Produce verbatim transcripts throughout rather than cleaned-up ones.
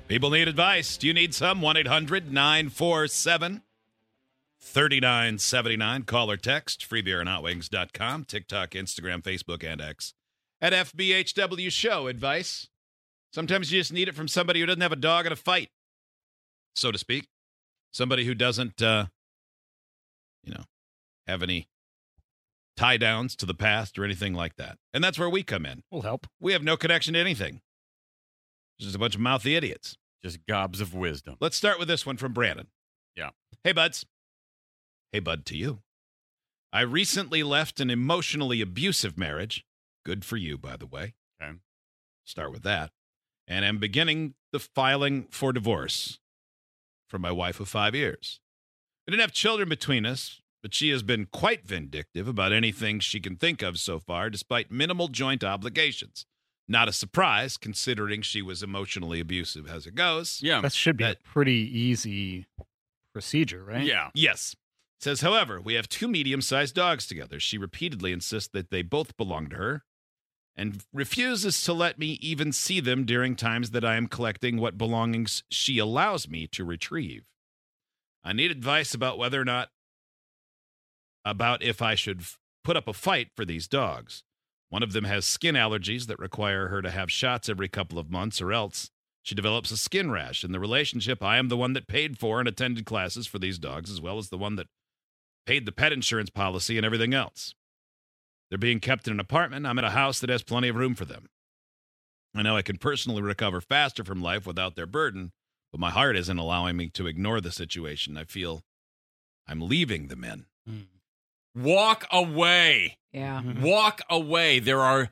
People need advice. Do you need some? one eight hundred nine four seven three nine seven nine. Call or text. free beer and hot wings dot com. TikTok, Instagram, Facebook, and X. At F B H W Show. Advice. Sometimes you just need it from somebody who doesn't have a dog in a fight, so to speak. Somebody who doesn't, uh, you know, have any tie downs to the past or anything like that. And that's where we come in. We'll help. We have no connection to anything. Just a bunch of mouthy idiots. Just gobs of wisdom. Let's start with this one from Brandon. Yeah. Hey, buds. Hey, bud, to you. I recently left an emotionally abusive marriage. Good for you, by the way. Okay. Start with that. And am beginning the filing for divorce from my wife of five years. We didn't have children between us, but she has been quite vindictive about anything she can think of so far, despite minimal joint obligations. Not a surprise, considering she was emotionally abusive as it goes. Yeah. That should be That- a pretty easy procedure, right? Yeah. Yes. Says, however, we have two medium-sized dogs together. She repeatedly insists that they both belong to her and refuses to let me even see them during times that I am collecting what belongings she allows me to retrieve. I need advice about whether or not, about if I should f- put up a fight for these dogs. One of them has skin allergies that require her to have shots every couple of months, or else she develops a skin rash. In the relationship, I am the one that paid for and attended classes for these dogs, as well as the one that paid the pet insurance policy and everything else. They're being kept in an apartment. I'm in a house that has plenty of room for them. I know I can personally recover faster from life without their burden, but my heart isn't allowing me to ignore the situation. I feel I'm leaving the men. Mm. Walk away. Yeah. Walk away. There are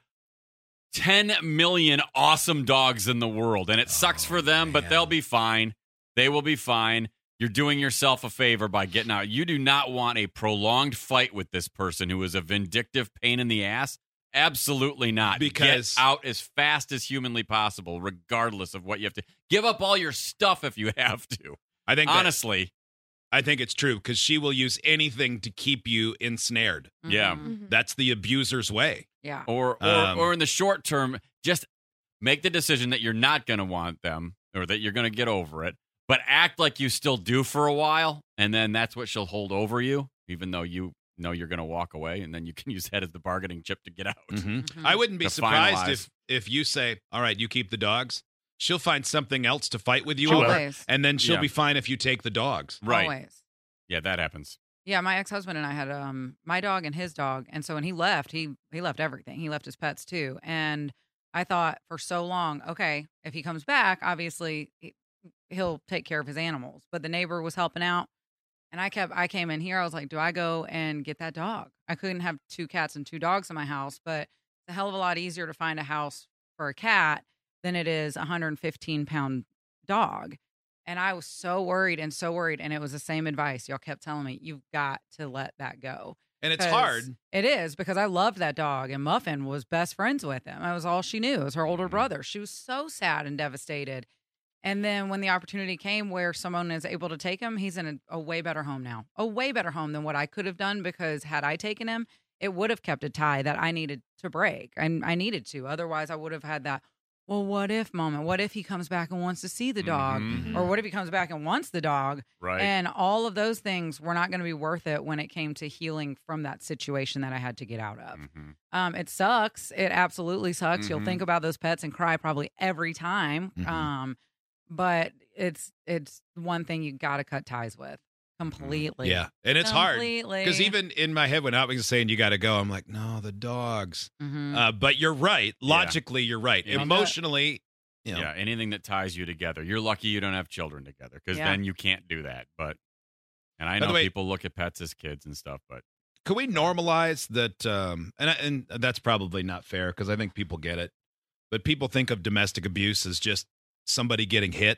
ten million awesome dogs in the world, and it sucks Oh, for them, but man. they'll be fine. They will be fine. You're doing yourself a favor by getting out. You do not want a prolonged fight with this person who is a vindictive pain in the ass. Absolutely not. Because- Get out as fast as humanly possible, regardless of what you have to. Give up all your stuff if you have to. I think that- Honestly. I think it's true because she will use anything to keep you ensnared. Yeah. Mhm. That's the abuser's way. Yeah. Or, or, Um, or in the short term, just make the decision that you're not going to want them or that you're going to get over it, but act like you still do for a while, and then that's what she'll hold over you, even though you know you're going to walk away, and then you can use that as the bargaining chip to get out. Mhm. Mhm. I wouldn't be To surprised finalize. if if you say, all right, you keep the dogs. She'll find something else to fight with you She will. over, Always. and then she'll Yeah. be fine if you take the dogs. Right. Always. Yeah, that happens. Yeah, my ex-husband and I had um my dog and his dog, and so when he left, he he left everything. He left his pets too, and I thought for so long, okay, if he comes back, obviously he- he'll take care of his animals. But the neighbor was helping out, and I kept I came in here. I was like, do I go and get that dog? I couldn't have two cats and two dogs in my house, but it's a hell of a lot easier to find a house for a cat than it is a one hundred fifteen pound dog. And I was so worried and so worried. And it was the same advice. Y'all kept telling me, you've got to let that go. And it's 'Cause hard. It is because I loved that dog. And Muffin was best friends with him. That was all she knew. It was her older brother. She was so sad and devastated. And then when the opportunity came where someone is able to take him, he's in a, a way better home now. A way better home than what I could have done, because had I taken him, it would have kept a tie that I needed to break. And I needed to. Otherwise, I would have had that, well, what if moment? What if he comes back and wants to see the dog? Mhm. Or what if he comes back and wants the dog? Right. And all of those things were not going to be worth it when it came to healing from that situation that I had to get out of. Mhm. Um, it sucks. It absolutely sucks. You'll Mhm. think about those pets and cry probably every time. Mhm. Um, but it's it's one thing you got to cut ties with completely. Yeah. And it's hard. Completely. Because even in my head, when Hopkins was saying you got to go, I'm like, no, the dogs. Mhm. Uh, but you're right. Logically, you're right. Yeah. Emotionally, you know, Yeah, anything that ties you together. You're lucky you don't have children together, because Yeah. then you can't do that. But and I By the know way- people look at pets as kids and stuff, but could we normalize that? Um, and and that's probably not fair because I think people get it, but people think of domestic abuse as just somebody getting hit,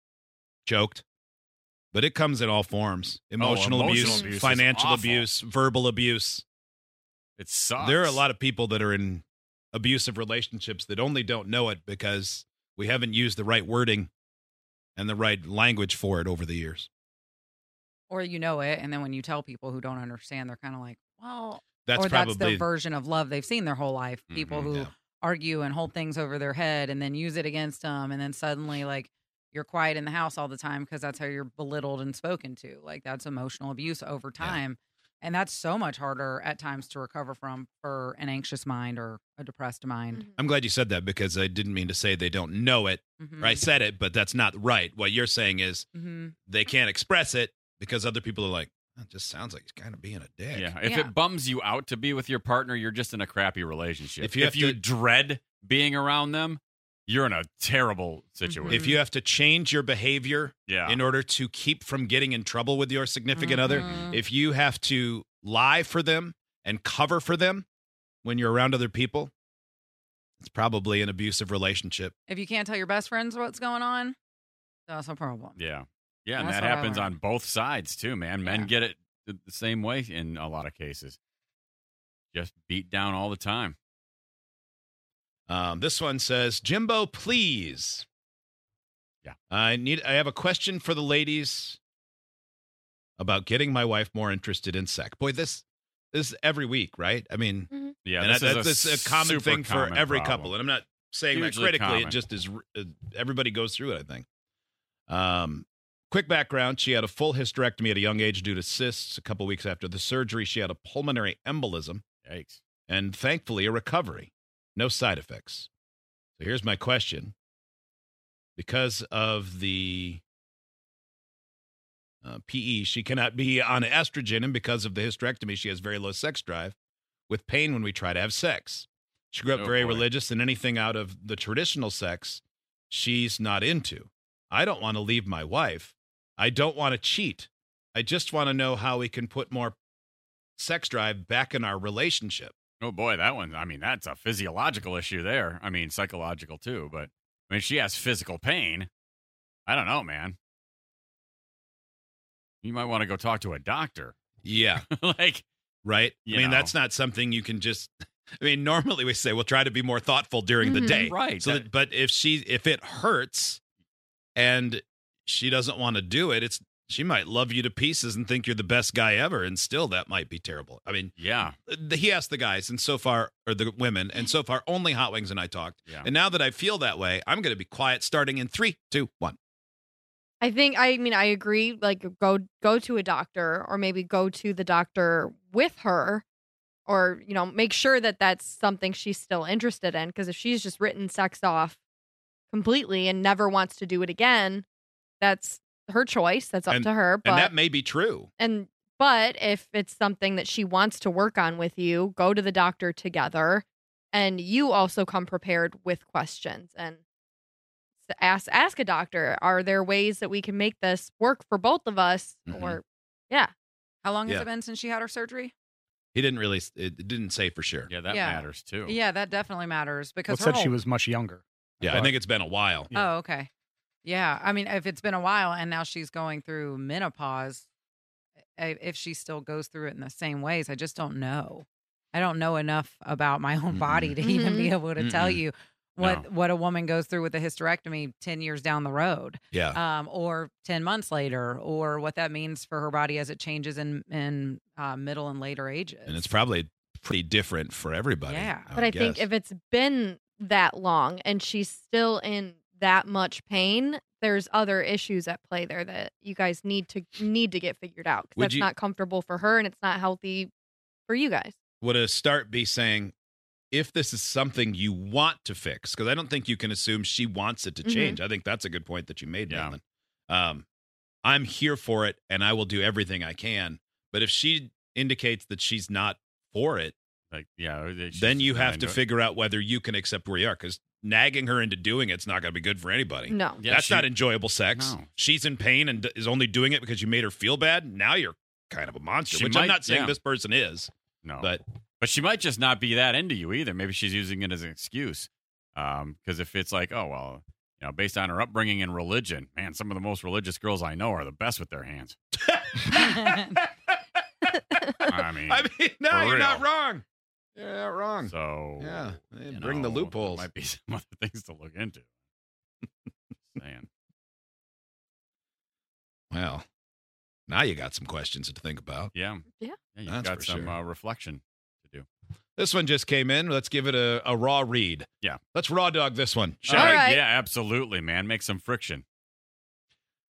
choked, but it comes in all forms: emotional, emotional abuse, abuse is financial awful. abuse, verbal abuse. it sucks. There are a lot of people that are in abusive relationships that only don't know it because we haven't used the right wording and the right language for it over the years. Or you know it, and then when you tell people who don't understand, they're kind of like, well, That's or probably that's their version of love they've seen their whole life. People Mhm, who yeah. argue and hold things over their head and then use it against them, and then suddenly like you're quiet in the house all the time because that's how you're belittled and spoken to. Like that's emotional abuse over time. And that's so much harder at times to recover from for an anxious mind or a depressed mind. I'm glad you said that because I didn't mean to say they don't know it. Mhm. Or I said it, but that's not right. What you're saying is Mhm. they can't express it because other people are like, that just sounds like he's kind of being a dick. Yeah. If Yeah. it bums you out to be with your partner, you're just in a crappy relationship. If If you you, have if you to- dread being around them, you're in a terrible situation. If you have to change your behavior yeah. in order to keep from getting in trouble with your significant other, Mhm. if you have to lie for them and cover for them when you're around other people, it's probably an abusive relationship. If you can't tell your best friends what's going on, that's a problem. Yeah. Yeah. And That's that what I happens on learned. both sides, too, man. Men Yeah. get it th- the same way in a lot of cases. Just beat down all the time. Um, this one says, Jimbo, please. Yeah. I need. I have a question for the ladies about getting my wife more interested in sex. Boy, this, this is every week, right? I mean, Yeah. and This that, is that's a, a common super thing for common every problem. couple. And I'm not saying Hugely that critically. common. It just is. Uh, everybody goes through it, I think. Um, quick background. She had a full hysterectomy at a young age due to cysts. A couple weeks after the surgery, she had a pulmonary embolism Yikes. and thankfully a recovery. No side effects. So here's my question. Because of the uh, P E, she cannot be on estrogen, and because of the hysterectomy, she has very low sex drive with pain when we try to have sex. She grew up Oh, very boy. religious, and anything out of the traditional sex, she's not into. I don't want to leave my wife. I don't want to cheat. I just want to know how we can put more sex drive back in our relationship. Oh, boy. That one, I mean, that's a physiological issue there. I mean, psychological, too. But, I mean, she has physical pain. I don't know, man. You might want to go talk to a doctor. Yeah. like, Right? You I mean, know. that's not something you can just. I mean, normally we say we'll try to be more thoughtful during the Mhm. day, right. So, that- that, but if she if it hurts, and she doesn't want to do it, it's she might love you to pieces and think you're the best guy ever, and still that might be terrible. I mean, yeah. the, he asked the guys, and so far, or the women, and so far only Hot Wings and I talked. Yeah. And now that I feel that way, I'm going to be quiet. Starting in three, two, one. I think I mean I agree. Like go go to a doctor, or maybe go to the doctor with her, or you know make sure that that's something she's still interested in. Because if she's just written sex off completely and never wants to do it again, that's her choice. That's up And- to her. But And that may be true. and but if it's something that she wants to work on with you, go to the doctor together, and you also come prepared with questions and s- ask ask a doctor, are there ways that we can make this work for both of us? Mhm. Or yeah. How long has Yeah. it been since she had her surgery? He didn't really. It didn't say for sure. Yeah, that Yeah. matters, too. Yeah, that definitely matters because Well, her it said she whole- was much younger. Yeah, I thought- think it's been a while. Yeah. Oh, okay. Yeah, I mean, if it's been a while and now she's going through menopause, I- if she still goes through it in the same ways, I just don't know. I don't know enough about my own body to even be able to tell Mm-mm. you what No. what a woman goes through with a hysterectomy ten years down the road, Yeah. um, or ten months later, or what that means for her body as it changes in in uh, middle and later ages. And it's probably pretty different for everybody. Yeah. I But I would think guess. if it's been that long and she's still in that much pain, there's other issues at play there that you guys need to need to get figured out. 'Cause Would that's you- not comfortable for her, and it's not healthy for you guys. would a start be saying, if this is something you want to fix, because I don't think you can assume she wants it to Mhm. change. I think that's a good point that you made, Yeah. Nathan. Um, I'm here for it, and I will do everything I can. But if she indicates that she's not for it, Like, yeah. she's then you just not have to into it. figure out whether you can accept where you are, because nagging her into doing it's not going to be good for anybody. No. Yeah, That's she- not enjoyable sex. No. She's in pain and d- is only doing it because you made her feel bad. Now you're kind of a monster, She which I'm might- not saying yeah. this person is, No. but But she might just not be that into you either. Maybe she's using it as an excuse. Um, because if it's like, oh well, you know, based on her upbringing and religion, man, some of the most religious girls I know are the best with their hands. I mean, I mean, no, for you're not real. wrong. You're not wrong. so yeah, you bring the know, loopholes. There might be some other things to look into. Saying, Well, now you got some questions to think about. yeah, Yeah. yeah, you've That's got for some sure. uh, reflection to do. This one just came in. Let's give it a, a raw read. Yeah. Let's raw dog this one. Shall All we? right. Yeah, absolutely, man. Make some friction.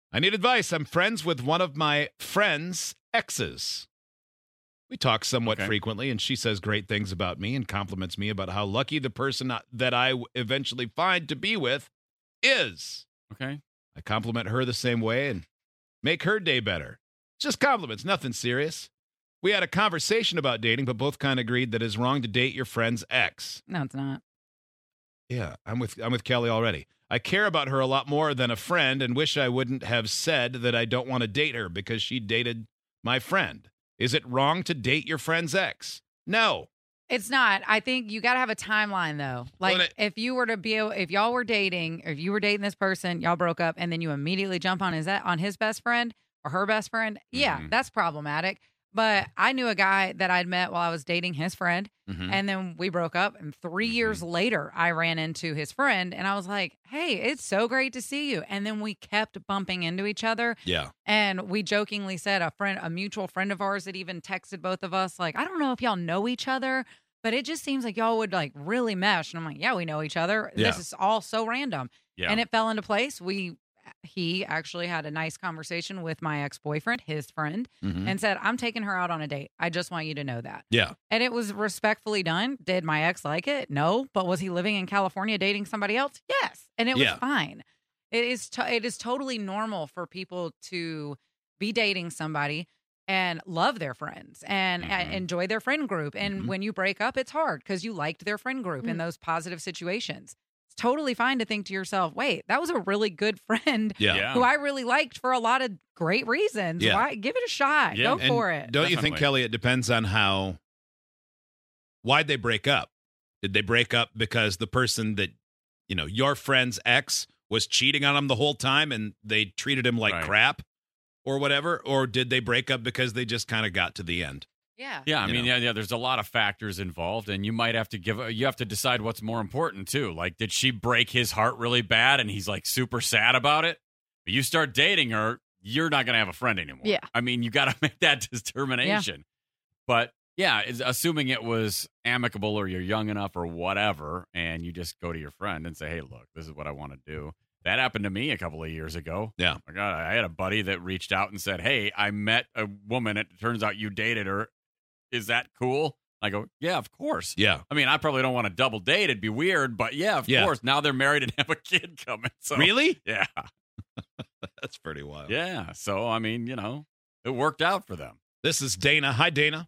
I need advice. I'm friends with one of my friends' exes. We talk somewhat Okay. frequently, and she says great things about me and compliments me about how lucky the person that I eventually find to be with is. Okay. I compliment her the same way and make her day better. Just compliments, nothing serious. We had a conversation about dating, but both kind of agreed that it's wrong to date your friend's ex. No, it's not. Yeah, I'm with I'm with Kelly already. I care about her a lot more than a friend and wish I wouldn't have said that I don't want to date her because she dated my friend. Is it wrong to date your friend's ex? No. It's not. I think you got to have a timeline, though. Like, Well, it- if you were to be, if y'all were dating, or if you were dating this person, y'all broke up, and then you immediately jump on his on his best friend or her best friend, yeah, Mhm. that's problematic. But I knew a guy that I'd met while I was dating his friend, Mhm. and then we broke up. And three years later, I ran into his friend, and I was like, "Hey, it's so great to see you." And then we kept bumping into each other. Yeah. And we jokingly said a friend, a mutual friend of ours, that even texted both of us, like, I don't know if y'all know each other, but it just seems like y'all would like really mesh. And I'm like, yeah, we know each other. Yeah. This is all so random. Yeah. And it fell into place. We, he actually had a nice conversation with my ex-boyfriend, his friend, Mhm. and said, I'm taking her out on a date. I just want you to know that. Yeah. And it was respectfully done. Did my ex like it? No. But was he living in California dating somebody else? Yes. And it was Yeah. fine. It is to- it is totally normal for people to be dating somebody and love their friends and uh, Mhm. enjoy their friend group. And Mhm. when you break up, it's hard because you liked their friend group in Mm. those positive situations. It's totally fine to think to yourself, wait, that was a really good friend Yeah. Yeah. who I really liked for a lot of great reasons. Yeah. Why? Give it a shot. Yeah. Go And for it. Don't you think, Definitely. Kelly, it depends on how, why'd they break up? Did they break up because the person that, you know, your friend's ex was cheating on him the whole time and they treated him like Right. crap or whatever? Or did they break up because they just kind of got to the end? Yeah. Yeah, I You mean, know. yeah, yeah. There's a lot of factors involved, and you might have to give. You have to decide what's more important too. Like, did she break his heart really bad, and he's like super sad about it? But you start dating her, you're not gonna have a friend anymore. Yeah. I mean, you got to make that determination. But yeah, it's, assuming it was amicable or you're young enough or whatever, and you just go to your friend and say, "Hey, look, this is what I want to do." That happened to me a couple of years ago. Yeah. Oh my God, I had a buddy that reached out and said, "Hey, I met a woman. It turns out you dated her. Is that cool?" I go, "Yeah, of course." Yeah. I mean, I probably don't want to double date. It'd be weird, but yeah, of Yeah. course. Now they're married and have a kid coming. So Really? Yeah. That's pretty wild. Yeah. So, I mean, you know, it worked out for them. This is Dana. Hi, Dana.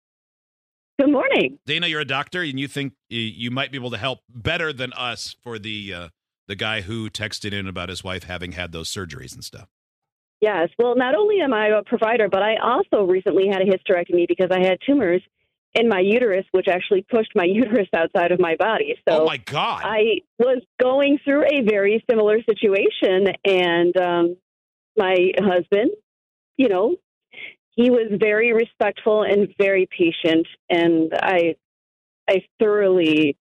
Good morning. Dana, you're a doctor, and you think y- you might be able to help better than us for the uh, the guy who texted in about his wife having had those surgeries and stuff. Yes. Well, not only am I a provider, but I also recently had a hysterectomy because I had tumors in my uterus, which actually pushed my uterus outside of my body. So oh, my God. I was going through a very similar situation, and um, my husband, you know, he was very respectful and very patient, and I, I thoroughly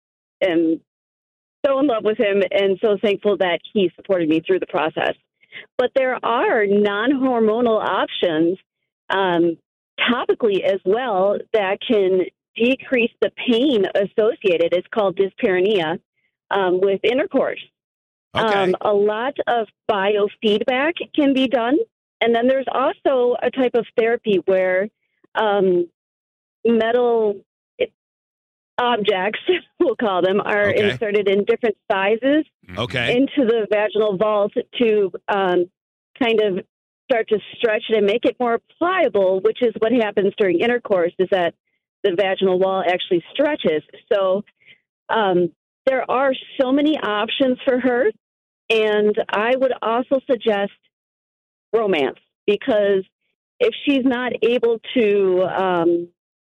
am so in love with him and so thankful that he supported me through the process. But there are non-hormonal options um, topically as well that can decrease the pain associated. It's called dyspareunia um, with intercourse. Okay. Um, a lot of biofeedback can be done. And then there's also a type of therapy where um, metal objects, we'll call them, are Okay. inserted in different sizes okay. into the vaginal vault to um, kind of start to stretch it and make it more pliable, which is what happens during intercourse, is that the vaginal wall actually stretches. So um, there are so many options for her. And I would also suggest romance, because if she's not able to, um,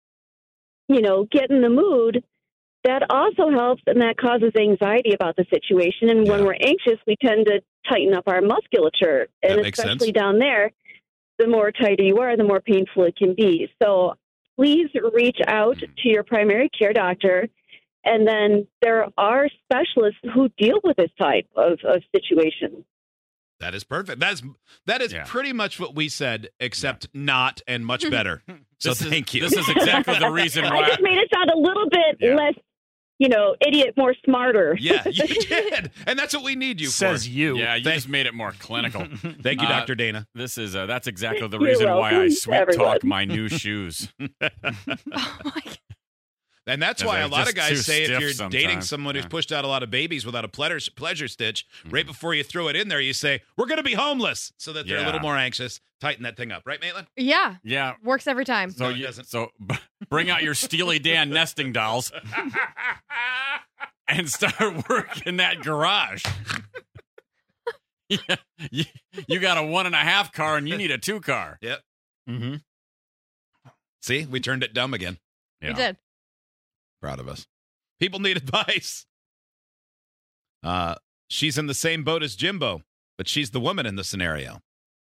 you know, get in the mood, that also helps, and that causes anxiety about the situation. And when Yeah. we're anxious, we tend to tighten up our musculature, and That makes especially sense. down there, the more tighter you are, the more painful it can be. So please reach out to your primary care doctor. And then there are specialists who deal with this type of, of situation. That is perfect. That is that is Yeah. pretty much what we said, except not and much better. So This is- thank you. This is exactly the reason I why. just made it sound a little bit Yeah. less, you know, idiot more smarter. Yeah, you did. And that's what we need you Says for. you. Yeah, you Thank- just made it more clinical. Thank you, Uh, Doctor Dana. This is uh, that's exactly the You're reason why I welcome, sweet everyone. talk my new shoes. Oh my God. And that's Yeah, why they're a lot of just guys too say if stiff you're dating sometimes. someone who's Yeah. pushed out a lot of babies without a pleasure, pleasure stitch, right Mhm. before you throw it in there, you say, we're going to be homeless, so that they're a Yeah. little more anxious. Tighten that thing up. Right, Maitland? Yeah, Yeah. works every time. So No, it you doesn't. so b- bring out your Steely Dan nesting dolls and start working that garage. Yeah, you, you got a one and a half car and you need a two car. Yep. Mm-hmm. See, we turned it dumb again. We did. Proud of us. People need advice. Uh, she's in the same boat as Jimbo, but she's the woman in the scenario.